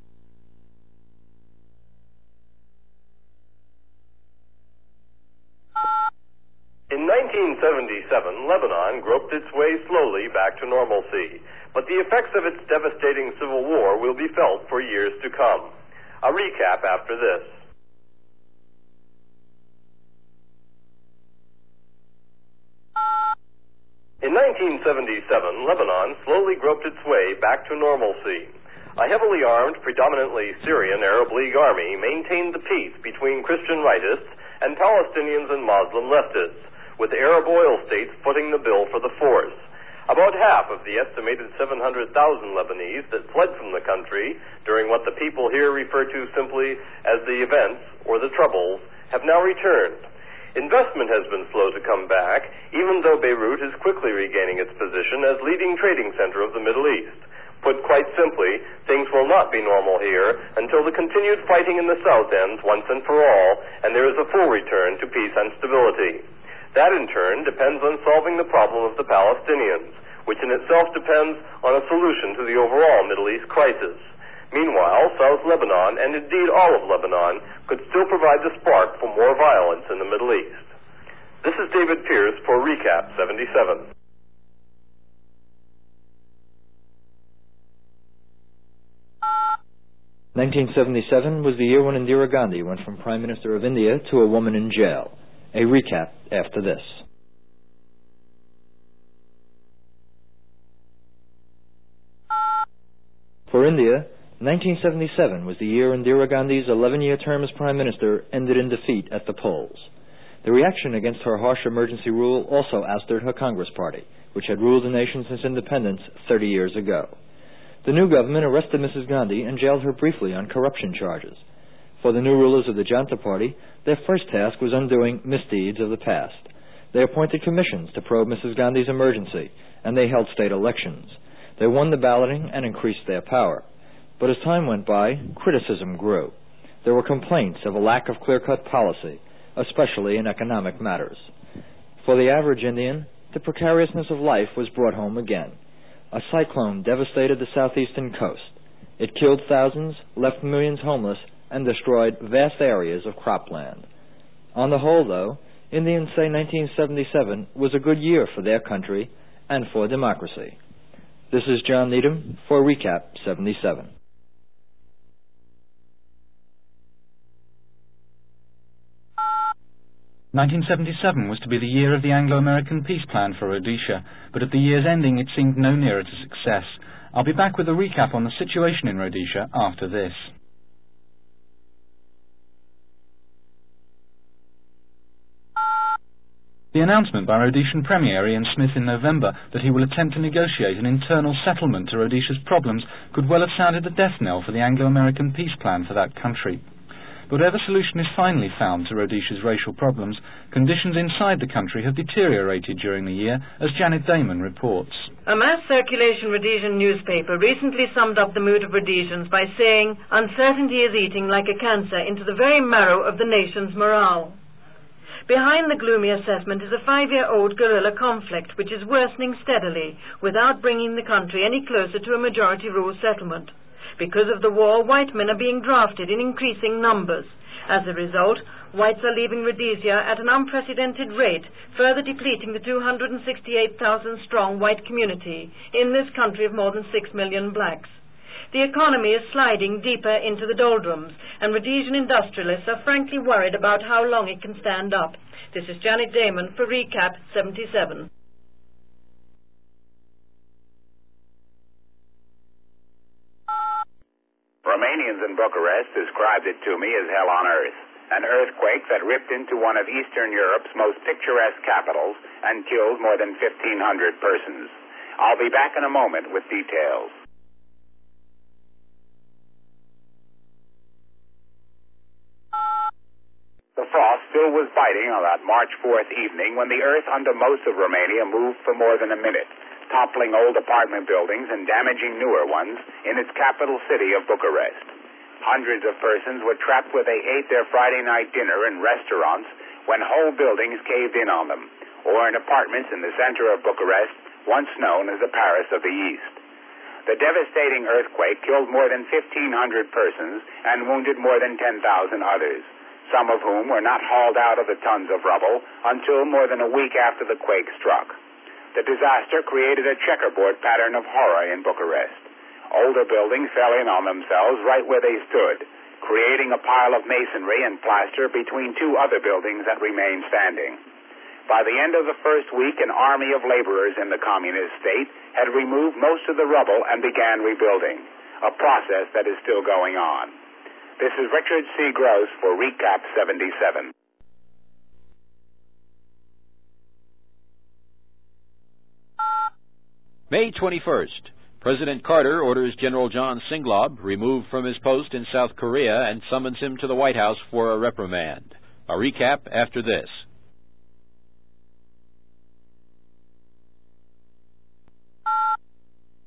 In nineteen seventy-seven, Lebanon groped its way slowly back to normalcy, but the effects of its devastating civil war will be felt for years to come. A recap after this. In nineteen seventy-seven, Lebanon slowly groped its way back to normalcy. A heavily armed, predominantly Syrian Arab League army maintained the peace between Christian rightists and Palestinians and Muslim leftists, with Arab oil states footing the bill for the force. About half of the estimated seven hundred thousand Lebanese that fled from the country during what the people here refer to simply as the events or the troubles have now returned. Investment has been slow to come back, even though Beirut is quickly regaining its position as leading trading center of the Middle East. Put quite simply, things will not be normal here until the continued fighting in the South ends once and for all, and there is a full return to peace and stability. That, in turn, depends on solving the problem of the Palestinians, which in itself depends on a solution to the overall Middle East crisis. Meanwhile, South Lebanon, and indeed all of Lebanon, could still provide the spark for more violence in the Middle East. This is David Pierce for Recap seventy-seven. nineteen seventy-seven was the year when Indira Gandhi went from Prime Minister of India to a woman in jail. A recap after this. For India, nineteen seventy-seven was the year Indira Gandhi's eleven-year term as Prime Minister ended in defeat at the polls. The reaction against her harsh emergency rule also ousted her Congress party, which had ruled the nation since independence thirty years ago. The new government arrested Missus Gandhi and jailed her briefly on corruption charges. For the new rulers of the Janata Party, their first task was undoing misdeeds of the past. They appointed commissions to probe Missus Gandhi's emergency, and they held state elections. They won the balloting and increased their power. But as time went by, criticism grew. There were complaints of a lack of clear-cut policy, especially in economic matters. For the average Indian, the precariousness of life was brought home again. A cyclone devastated the southeastern coast. It killed thousands, left millions homeless, and destroyed vast areas of cropland. On the whole, though, Indians say nineteen seventy-seven was a good year for their country and for democracy. This is John Needham for Recap seventy-seven. nineteen seventy-seven was to be the year of the Anglo-American peace plan for Rhodesia, but at the year's ending it seemed no nearer to success. I'll be back with a recap on the situation in Rhodesia after this. The announcement by Rhodesian Premier Ian Smith in November that he will attempt to negotiate an internal settlement to Rhodesia's problems could well have sounded the death knell for the Anglo-American peace plan for that country. But whatever solution is finally found to Rhodesia's racial problems, conditions inside the country have deteriorated during the year, as Janet Damon reports. A mass circulation Rhodesian newspaper recently summed up the mood of Rhodesians by saying, "Uncertainty is eating like a cancer into the very marrow of the nation's morale." Behind the gloomy assessment is a five-year-old guerrilla conflict which is worsening steadily without bringing the country any closer to a majority-rule settlement. Because of the war, white men are being drafted in increasing numbers. As a result, whites are leaving Rhodesia at an unprecedented rate, further depleting the two hundred sixty-eight thousand strong white community in this country of more than six million blacks. The economy is sliding deeper into the doldrums, and Rhodesian industrialists are frankly worried about how long it can stand up. This is Janet Damon for Recap seventy-seven. Romanians in Bucharest described it to me as hell on earth, an earthquake that ripped into one of Eastern Europe's most picturesque capitals and killed more than fifteen hundred persons. I'll be back in a moment with details. The frost still was biting on that March fourth evening when the earth under most of Romania moved for more than a minute, toppling old apartment buildings and damaging newer ones in its capital city of Bucharest. Hundreds of persons were trapped where they ate their Friday night dinner in restaurants when whole buildings caved in on them, or in apartments in the center of Bucharest, once known as the Paris of the East. The devastating earthquake killed more than fifteen hundred persons and wounded more than ten thousand others, some of whom were not hauled out of the tons of rubble until more than a week after the quake struck. The disaster created a checkerboard pattern of horror in Bucharest. Older buildings fell in on themselves right where they stood, creating a pile of masonry and plaster between two other buildings that remained standing. By the end of the first week, an army of laborers in the communist state had removed most of the rubble and began rebuilding, a process that is still going on. This is Richard C. Gross for Recap seventy-seven. May twenty-first. President Carter orders General John Singlaub removed from his post in South Korea and summons him to the White House for a reprimand. A recap after this.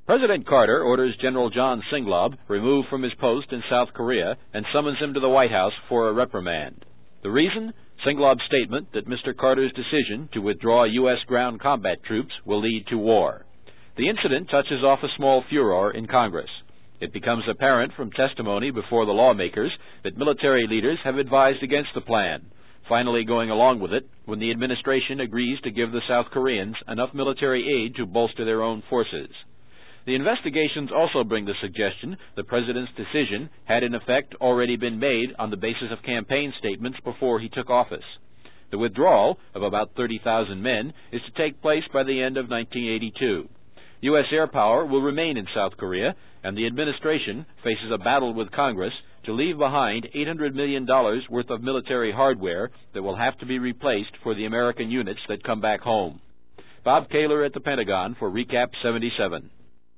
President Carter orders General John Singlob removed from his post in South Korea and summons him to the White House for a reprimand. The reason? Singlob's statement that Mister Carter's decision to withdraw U S ground combat troops will lead to war. The incident touches off a small furor in Congress. It becomes apparent from testimony before the lawmakers that military leaders have advised against the plan, finally going along with it when the administration agrees to give the South Koreans enough military aid to bolster their own forces. The investigations also bring the suggestion the President's decision had in effect already been made on the basis of campaign statements before he took office. The withdrawal of about thirty thousand men is to take place by the end of nineteen eighty-two. U S air power will remain in South Korea, and the administration faces a battle with Congress to leave behind eight hundred million dollars worth of military hardware that will have to be replaced for the American units that come back home. Bob Kaler at the Pentagon for Recap seventy-seven.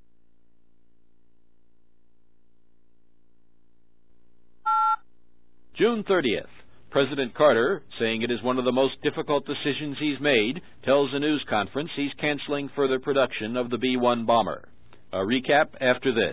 June thirtieth. President Carter, saying it is one of the most difficult decisions he's made, tells a news conference he's canceling further production of the B one bomber. A recap after this.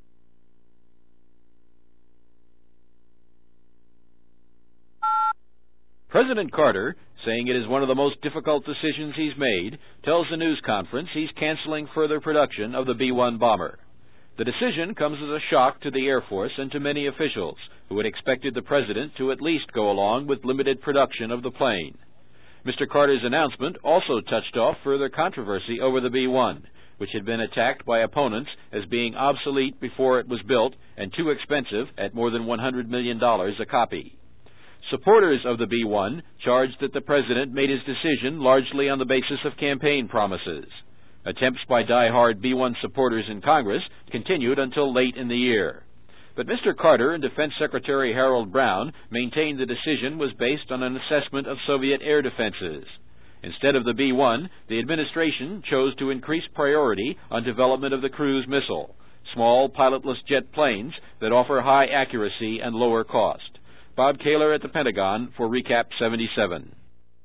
President Carter, saying it is one of the most difficult decisions he's made, tells a news conference he's canceling further production of the B one bomber. The decision comes as a shock to the Air Force and to many officials who had expected the President to at least go along with limited production of the plane. Mister Carter's announcement also touched off further controversy over the B one, which had been attacked by opponents as being obsolete before it was built and too expensive at more than one hundred million dollars a copy. Supporters of the B one charged that the President made his decision largely on the basis of campaign promises. Attempts by die-hard B one supporters in Congress continued until late in the year. But Mister Carter and Defense Secretary Harold Brown maintained the decision was based on an assessment of Soviet air defenses. Instead of the B one, the administration chose to increase priority on development of the cruise missile, small pilotless jet planes that offer high accuracy and lower cost. Bob Kaler at the Pentagon for Recap seventy-seven.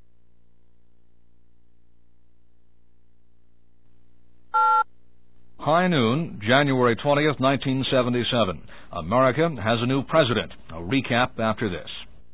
High noon, January twentieth, nineteen seventy-seven. America has a new president. A recap after this.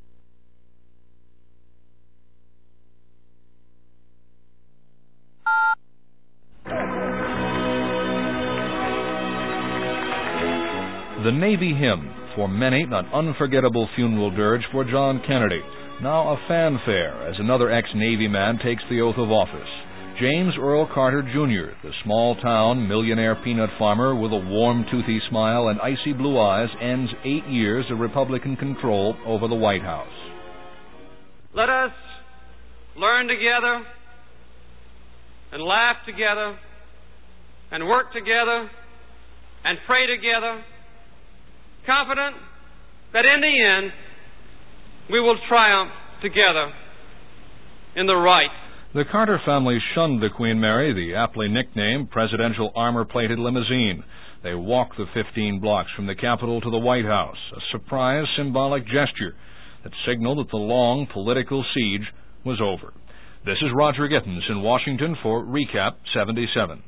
The Navy Hymn, for many an unforgettable funeral dirge for John Kennedy. Now a fanfare as another ex-Navy man takes the oath of office. James Earl Carter, Junior, the small-town millionaire peanut farmer with a warm, toothy smile and icy blue eyes, ends eight years of Republican control over the White House. Let us learn together and laugh together and work together and pray together, confident that in the end we will triumph together in the right. The Carter family shunned the Queen Mary, the aptly nicknamed presidential armor-plated limousine. They walked the fifteen blocks from the Capitol to the White House, a surprise symbolic gesture that signaled that the long political siege was over. This is Roger Gittins in Washington for Recap seventy-seven.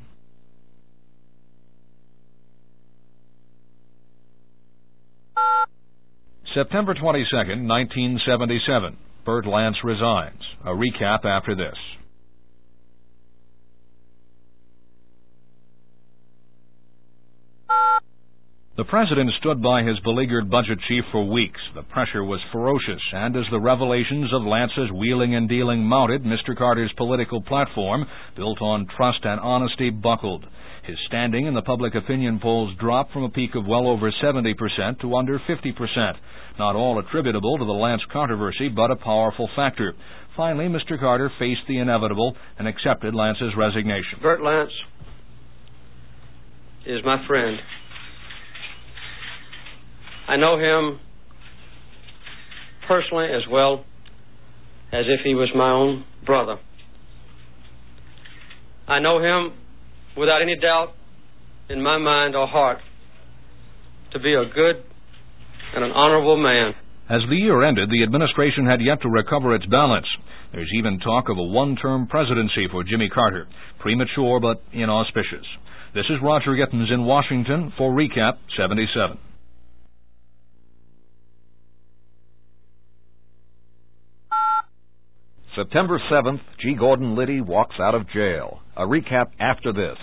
September twenty-second, nineteen seventy-seven. Bert Lance resigns. A recap after this. The President stood by his beleaguered budget chief for weeks. The pressure was ferocious, and as the revelations of Lance's wheeling and dealing mounted, Mister Carter's political platform, built on trust and honesty, buckled. His standing in the public opinion polls dropped from a peak of well over seventy percent to under fifty percent. Not all attributable to the Lance controversy, but a powerful factor. Finally, Mister Carter faced the inevitable and accepted Lance's resignation. Bert Lance is my friend. I know him personally as well as if he was my own brother. I know him without any doubt in my mind or heart to be a good and an honorable man. As the year ended, the administration had yet to recover its balance. There's even talk of a one-term presidency for Jimmy Carter, premature but inauspicious. This is Roger Gittins in Washington for Recap seventy-seven. September seventh, G. Gordon Liddy walks out of jail. A recap after this.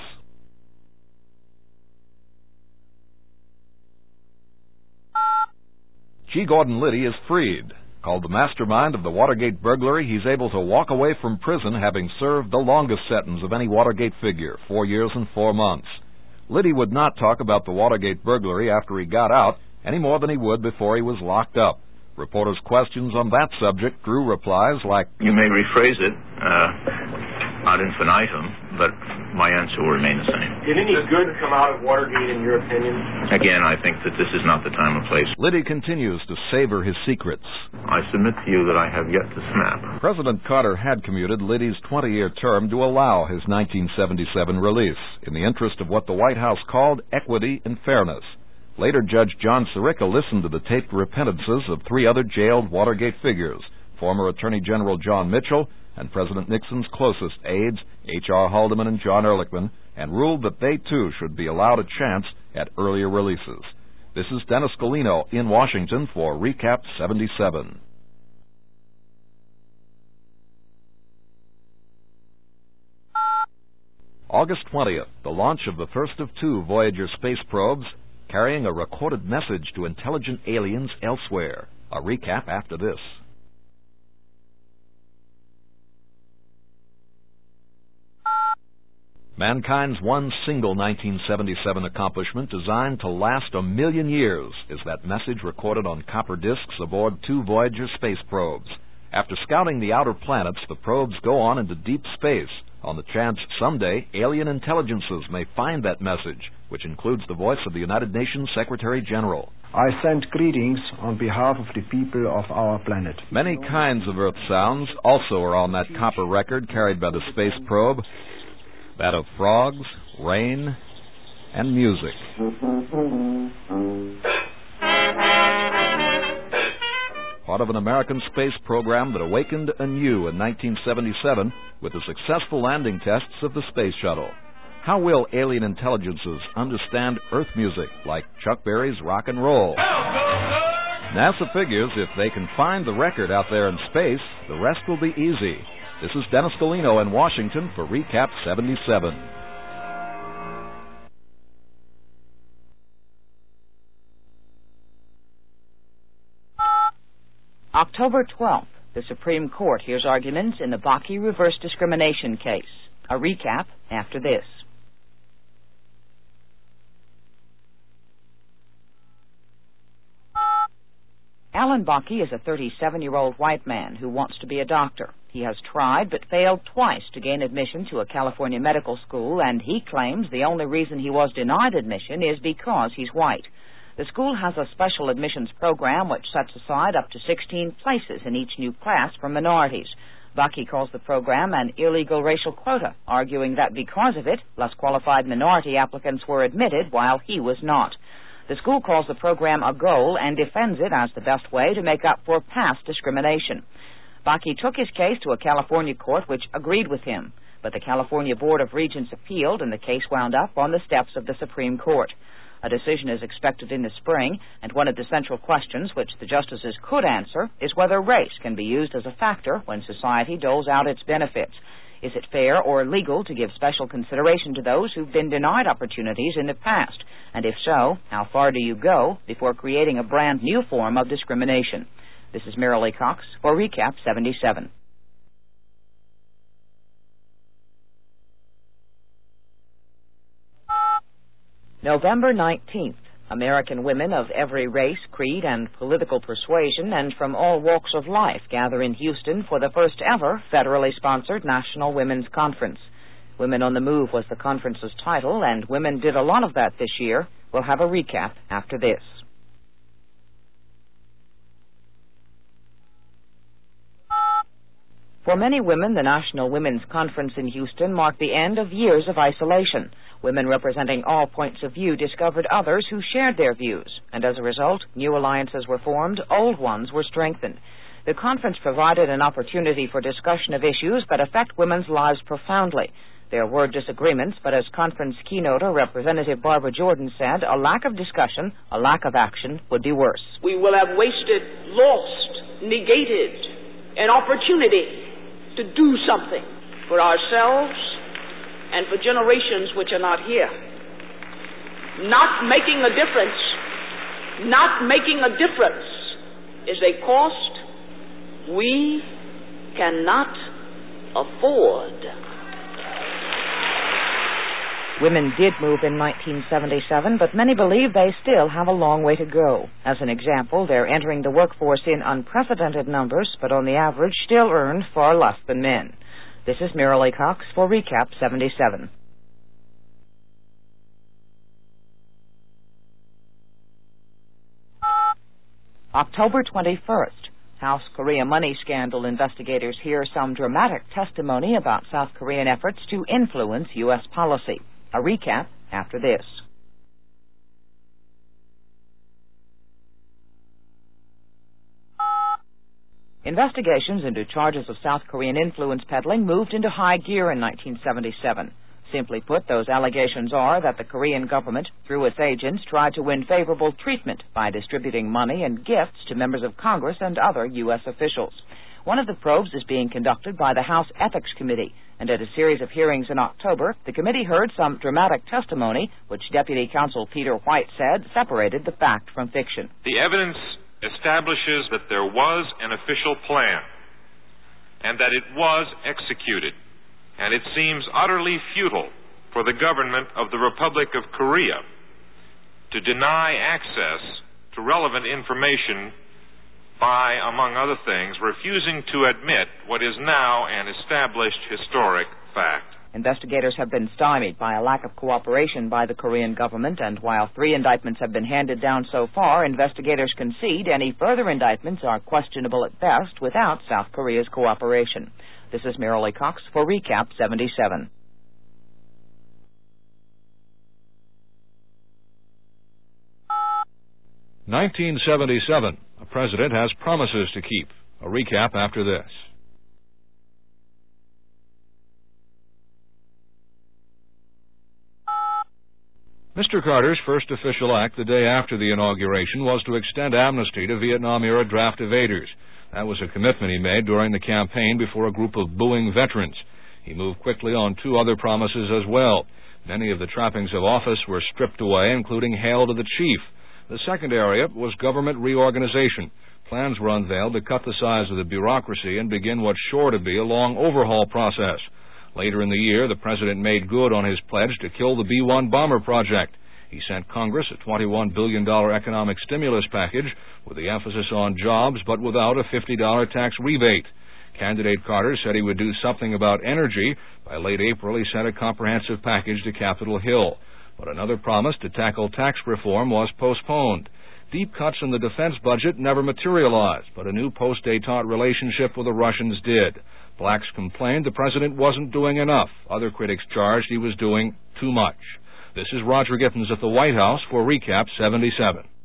G. Gordon Liddy is freed. Called the mastermind of the Watergate burglary, he's able to walk away from prison having served the longest sentence of any Watergate figure, four years and four months. Liddy would not talk about the Watergate burglary after he got out any more than he would before he was locked up. Reporters' questions on that subject drew replies like, "You may rephrase it uh, ad infinitum, but my answer will remain the same." Did any good come out of Watergate, in your opinion? Again, I think that this is not the time or place. Liddy continues to savor his secrets. I submit to you that I have yet to snap. President Carter had commuted Liddy's twenty-year term to allow his nineteen seventy-seven release, in the interest of what the White House called equity and fairness. Later, Judge John Sirica listened to the taped repentances of three other jailed Watergate figures, former Attorney General John Mitchell and President Nixon's closest aides, H R Haldeman and John Ehrlichman, and ruled that they too should be allowed a chance at earlier releases. This is Dennis Galino in Washington for Recap seventy-seven. August twentieth, the launch of the first of two Voyager space probes, carrying a recorded message to intelligent aliens elsewhere. A recap after this. Mankind's one single nineteen seventy-seven accomplishment designed to last a million years is that message recorded on copper discs aboard two Voyager space probes. After scouting the outer planets, the probes go on into deep space on the chance someday alien intelligences may find that message, which includes the voice of the United Nations Secretary General. I send greetings on behalf of the people of our planet. Many kinds of Earth sounds also are on that copper record carried by the space probe. That of frogs, rain, and music. Part of an American space program that awakened anew in nineteen seventy-seven with the successful landing tests of the space shuttle. How will alien intelligences understand Earth music like Chuck Berry's rock and roll? NASA figures if they can find the record out there in space, the rest will be easy. This is Dennis Galino in Washington for Recap seventy-seven. October twelfth, the Supreme Court hears arguments in the Bakke reverse discrimination case. A recap after this. Alan Bakke is a thirty-seven-year-old white man who wants to be a doctor. He has tried but failed twice to gain admission to a California medical school, and he claims the only reason he was denied admission is because he's white. The school has a special admissions program which sets aside up to sixteen places in each new class for minorities. Bakke calls the program an illegal racial quota, arguing that because of it, less qualified minority applicants were admitted while he was not. The school calls the program a goal and defends it as the best way to make up for past discrimination. Bakke took his case to a California court which agreed with him, but the California Board of Regents appealed and the case wound up on the steps of the Supreme Court. A decision is expected in the spring, and one of the central questions which the justices could answer is whether race can be used as a factor when society doles out its benefits. Is it fair or legal to give special consideration to those who've been denied opportunities in the past? And if so, how far do you go before creating a brand new form of discrimination? This is Marilee Cox for Recap seventy-seven. November nineteenth, American women of every race, creed, and political persuasion and from all walks of life gather in Houston for the first ever federally sponsored National Women's Conference. Women on the Move was the conference's title, and women did a lot of that this year. We'll have a recap after this. For many women, the National Women's Conference in Houston marked the end of years of isolation. Women representing all points of view discovered others who shared their views, and as a result, new alliances were formed, old ones were strengthened. The conference provided an opportunity for discussion of issues that affect women's lives profoundly. There were disagreements, but as conference keynoter Representative Barbara Jordan said, a lack of discussion, a lack of action would be worse. We will have wasted, lost, negated an opportunity to do something for ourselves and for generations which are not here. Not making a difference, not making a difference is a cost we cannot afford. Women did move in nineteen seventy-seven, but many believe they still have a long way to go. As an example, they're entering the workforce in unprecedented numbers, but on the average still earn far less than men. This is Miralee Cox for Recap seventy-seven. October twenty-first. South Korea money scandal investigators hear some dramatic testimony about South Korean efforts to influence U S policy. A recap after this. Investigations into charges of South Korean influence peddling moved into high gear in nineteen seventy-seven. Simply put, those allegations are that the Korean government, through its agents, tried to win favorable treatment by distributing money and gifts to members of Congress and other U S officials. One of the probes is being conducted by the House Ethics Committee, and at a series of hearings in October, the committee heard some dramatic testimony, which Deputy Counsel Peter White said separated the fact from fiction. The evidence establishes that there was an official plan, and that it was executed, and it seems utterly futile for the government of the Republic of Korea to deny access to relevant information by, among other things, refusing to admit what is now an established historic fact. Investigators have been stymied by a lack of cooperation by the Korean government, and while three indictments have been handed down so far, investigators concede any further indictments are questionable at best without South Korea's cooperation. This is Miralee Cox for Recap seventy-seven. nineteen seventy-seven. A president has promises to keep. A recap after this. Mister Carter's first official act the day after the inauguration was to extend amnesty to Vietnam-era draft evaders. That was a commitment he made during the campaign before a group of booing veterans. He moved quickly on two other promises as well. Many of the trappings of office were stripped away, including Hail to the Chief. The second area was government reorganization. Plans were unveiled to cut the size of the bureaucracy and begin what's sure to be a long overhaul process. Later in the year, the president made good on his pledge to kill the B one bomber project. He sent Congress a twenty-one billion dollars economic stimulus package with the emphasis on jobs, but without a fifty dollars tax rebate. Candidate Carter said he would do something about energy. By late April, he sent a comprehensive package to Capitol Hill. But another promise to tackle tax reform was postponed. Deep cuts in the defense budget never materialized, but a new post-détente relationship with the Russians did. Blacks complained the president wasn't doing enough. Other critics charged he was doing too much. This is Roger Gittins at the White House for Recap seventy-seven.